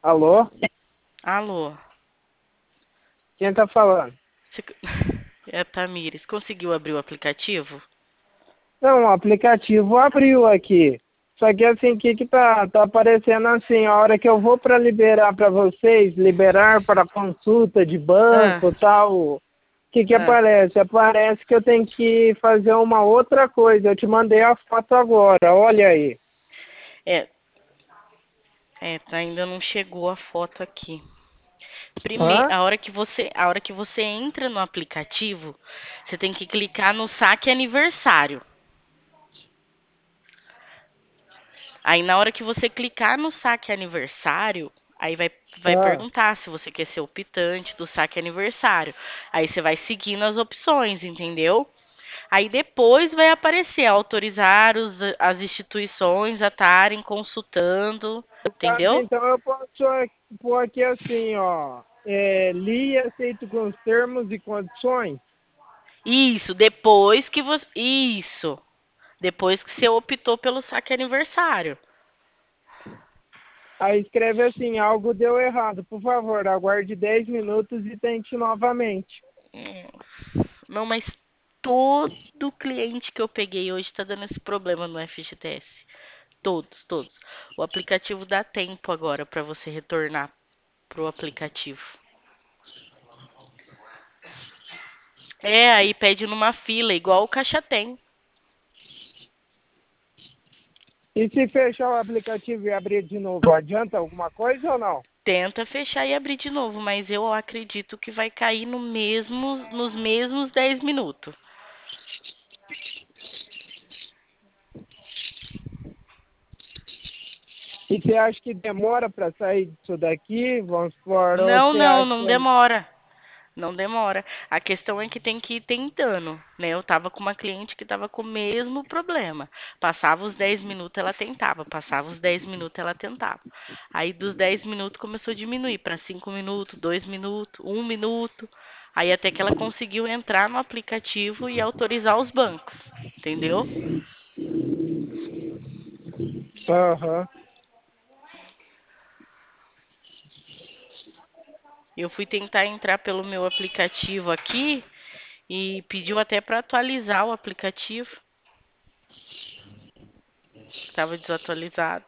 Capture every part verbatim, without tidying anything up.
Alô? Alô? Quem tá falando? Você... É a Tamires. Conseguiu abrir o aplicativo? Não, o aplicativo abriu aqui. Só que assim, o que que tá, tá aparecendo assim, a hora que eu vou para liberar para vocês, liberar para consulta de Ah, banco, tal, o que que ah. aparece? Aparece que eu tenho que fazer uma outra coisa. Eu te mandei a foto agora, olha aí. É, é, tá, ainda não chegou a foto aqui. Primeiro, Hã? a hora que você, a hora que você entra no aplicativo, você tem que clicar no saque aniversário. Aí na hora que você clicar no saque aniversário, aí vai vai Ah. perguntar se você quer ser optante do saque aniversário. Aí você vai seguindo as opções, entendeu? Aí depois vai aparecer autorizar os, as instituições a estarem consultando, No caso, entendeu? então, eu posso pôr aqui assim, ó. É, li e aceito com os termos e condições. Isso, depois que você. Isso. Depois que você optou pelo saque aniversário. Aí escreve assim, algo deu errado. Por favor, aguarde dez minutos e tente novamente. Hum, Não, mas todo cliente que eu peguei hoje está dando esse problema no F G T S. Todos, todos. O aplicativo dá tempo agora para você retornar pro aplicativo. É, aí pede numa fila, igual o Caixa Tem. E se fechar o aplicativo e abrir de novo, adianta alguma coisa ou não? Tenta fechar e abrir de novo, mas eu acredito que vai cair no mesmo, nos mesmos dez minutos. E você acha que demora para sair disso daqui? Vamos supor, ou Não, você não, acha não que... demora. Não demora. A questão é que tem que ir tentando, né? Eu tava com uma cliente que tava com o mesmo problema. Passava os dez minutos, ela tentava. Passava os dez minutos, ela tentava. Aí dos dez minutos começou a diminuir para cinco minutos, dois minutos, um minuto. Aí até que ela conseguiu entrar no aplicativo e autorizar os bancos, entendeu? Aham. Eu fui tentar entrar pelo meu aplicativo aqui e pediu até para atualizar o aplicativo, que estava desatualizado.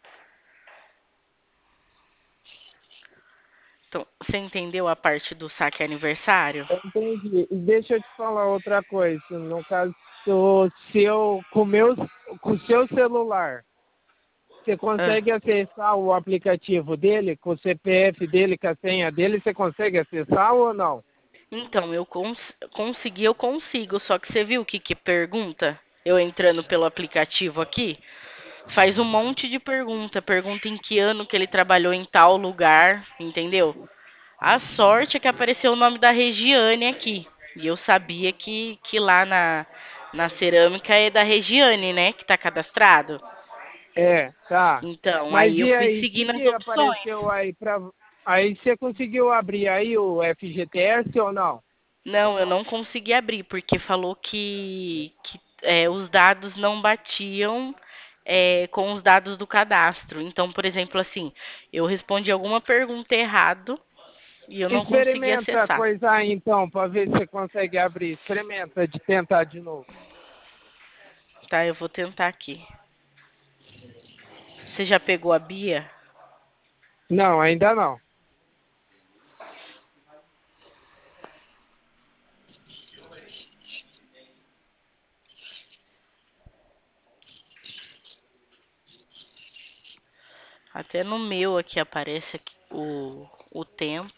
Então, você entendeu a parte do saque aniversário? Eu entendi. E deixa eu te falar outra coisa. No caso, do seu, com, meu, com o seu celular, você Ah, consegue acessar o aplicativo dele, com o C P F dele, com a senha dele, você consegue acessar ou não? então, eu cons consegui, eu consigo, só que você viu o que que pergunta? Eu entrando pelo aplicativo aqui, faz um monte de pergunta. Pergunta em que ano que ele trabalhou em tal lugar, entendeu? A sorte é que apareceu o nome da Regiane aqui. E eu sabia que, que lá na, na cerâmica é da Regiane, né? Que tá cadastrado. É, tá. Então, Mas aí eu e fui aí, o que, seguindo as que opções. apareceu aí para... Aí você conseguiu abrir aí o F G T S ou não? Não, eu não consegui abrir, porque falou que, que é, os dados não batiam é, com os dados do cadastro. Então, por exemplo, assim, eu respondi alguma pergunta errado e eu não consegui Experimenta acessar. coisar aí então, para ver se você consegue abrir. Experimenta de tentar de novo. Tá, eu vou tentar aqui. Você já pegou a Bia? Não, ainda não. Até no meu aqui aparece aqui o, o tempo.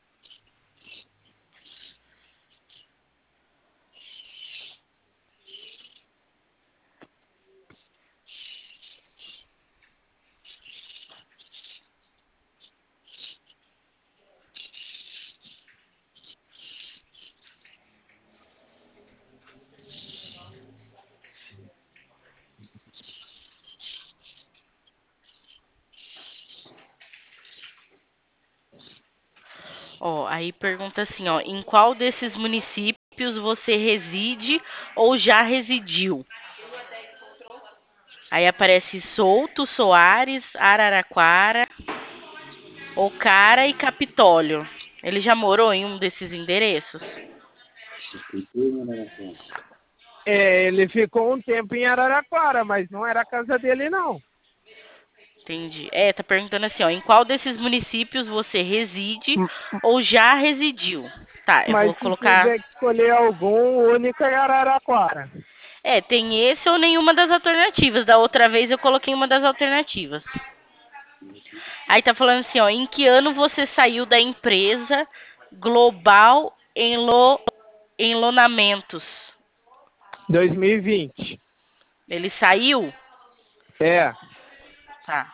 Ó, aí pergunta assim, ó, em qual desses municípios você reside ou já residiu? Aí aparece Souto, Soares, Araraquara. Ocara e Capitólio. Ele já morou em um desses endereços? É, ele ficou um tempo em Araraquara, mas não era a casa dele, não. Entendi. É, tá perguntando assim, ó, em qual desses municípios você reside M- ou já residiu? Tá, eu vou Mas se colocar. tiver que escolher algum, o único é Araraquara. É, tem esse ou nenhuma das alternativas. Da outra vez eu coloquei uma das alternativas. Aí tá falando assim, ó, em que ano você saiu da empresa Global Enlo... Enlonamentos? dois mil e vinte. Ele saiu? É, Tá.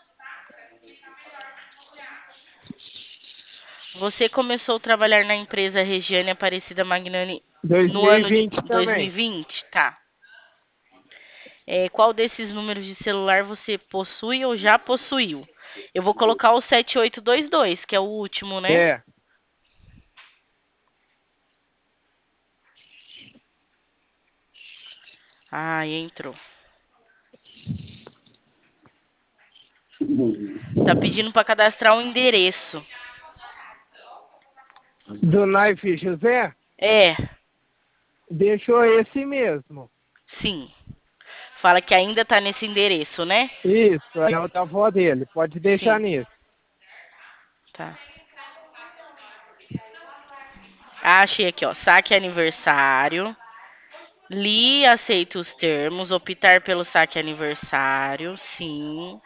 Você começou a trabalhar na empresa Regiane Aparecida Magnani no ano de dois mil e vinte também. dois mil e vinte? Tá. É, qual desses números de celular você possui ou já possuiu? Eu vou colocar o sete oito dois dois, que é o último, né? É. Ah, entrou. Tá pedindo para cadastrar um endereço. Do Naife José, É, deixou esse mesmo. sim. Fala que ainda tá nesse endereço, né? Isso, é o da avó dele. Pode deixar Sim. nisso. Tá. Ah, achei aqui, ó. Saque aniversário. Li e aceito os termos. Optar pelo saque aniversário. Sim.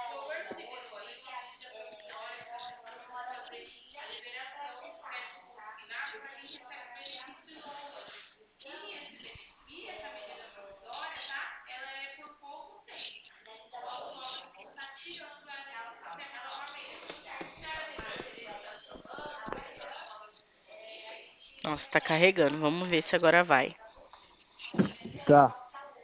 Nossa, tá carregando. Vamos ver se agora vai. Tá.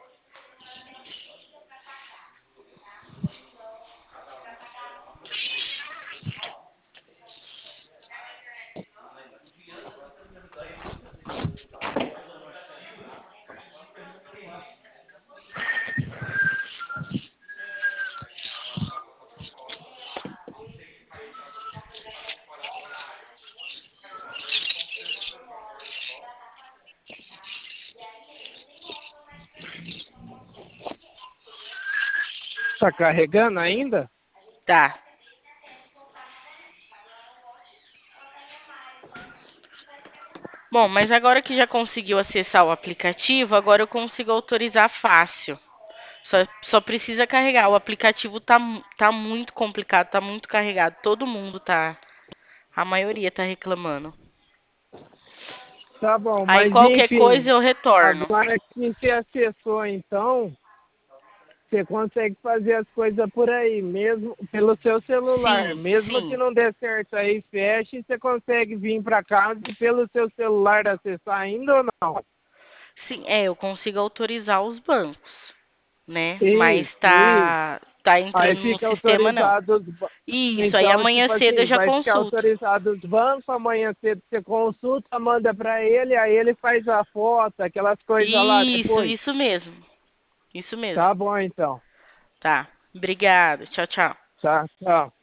Tá carregando ainda? Tá. Bom, mas agora que já conseguiu acessar o aplicativo, agora eu consigo autorizar fácil. Só, só precisa carregar. O aplicativo tá, mu- tá muito complicado, tá muito carregado. Todo mundo tá. A maioria tá reclamando. Tá bom, Aí mas qualquer coisa enfim, eu retorno. agora que você acessou então, você consegue fazer as coisas por aí, mesmo pelo seu celular. Sim, Mesmo que sim. não dê certo aí, feche, você consegue vir para casa e pelo seu celular acessar ainda ou não? Sim, é, eu consigo autorizar os bancos, né? Mas Isso, isso. tá, tá Aí entrando no fica sistema não. autorizado os ba- Isso, aí então, amanhã tipo cedo eu assim, já vai ficar consulto. autorizado os bancos, amanhã cedo você consulta, manda para ele, aí ele faz a foto, aquelas coisas lá Isso, depois. isso mesmo. Isso mesmo. Tá bom então. Tá. Obrigada. Tchau, tchau. Tá, tchau.